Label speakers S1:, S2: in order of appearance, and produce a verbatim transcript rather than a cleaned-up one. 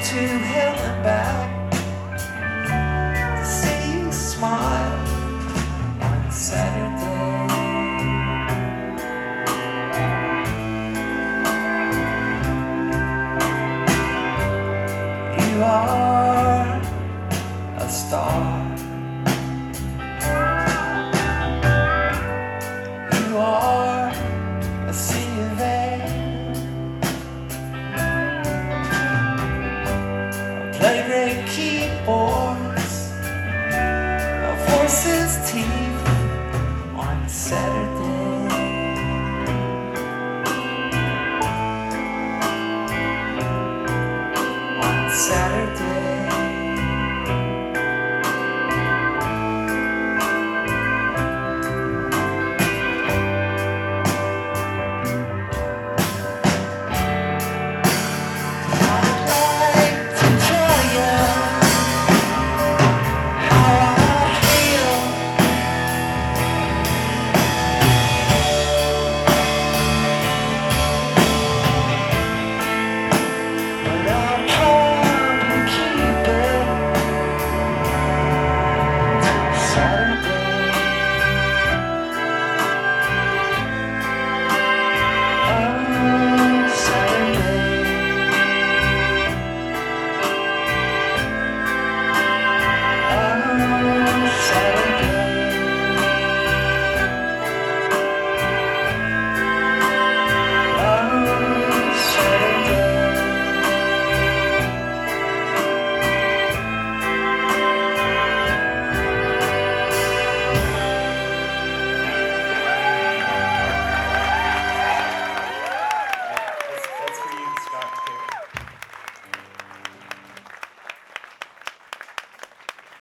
S1: to hell and back to see you smile on Saturday. You are a star. You are a sea of air. Play great keyboards, a horse's teeth on Saturday.